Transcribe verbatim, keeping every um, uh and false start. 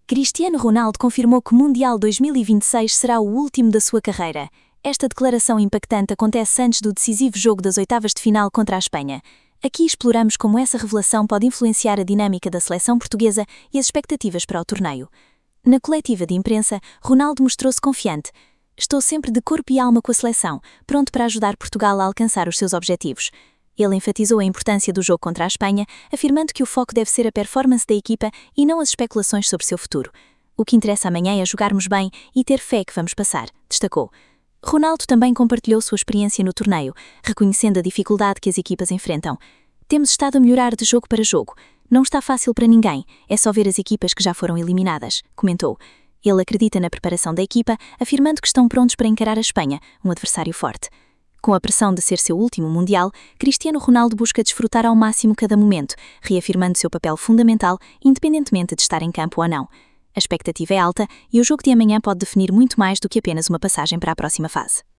Cristiano Ronaldo confirmou que o Mundial dois mil e vinte e seis será o último da sua carreira. Esta declaração impactante acontece antes do decisivo jogo das oitavas de final contra a Espanha. Aqui exploramos como essa revelação pode influenciar a dinâmica da seleção portuguesa e as expectativas para o torneio. Na coletiva de imprensa, Ronaldo mostrou-se confiante. "Estou sempre de corpo e alma com a seleção, pronto para ajudar Portugal a alcançar os seus objetivos." Ele enfatizou a importância do jogo contra a Espanha, afirmando que o foco deve ser a performance da equipa e não as especulações sobre seu futuro. "O que interessa amanhã é jogarmos bem e ter fé que vamos passar", destacou. Ronaldo também compartilhou sua experiência no torneio, reconhecendo a dificuldade que as equipas enfrentam. "Temos estado a melhorar de jogo para jogo. Não está fácil para ninguém, é só ver as equipas que já foram eliminadas", comentou. Ele acredita na preparação da equipa, afirmando que estão prontos para encarar a Espanha, um adversário forte. Com a pressão de ser seu último Mundial, Cristiano Ronaldo busca desfrutar ao máximo cada momento, reafirmando seu papel fundamental, independentemente de estar em campo ou não. A expectativa é alta e o jogo de amanhã pode definir muito mais do que apenas uma passagem para a próxima fase.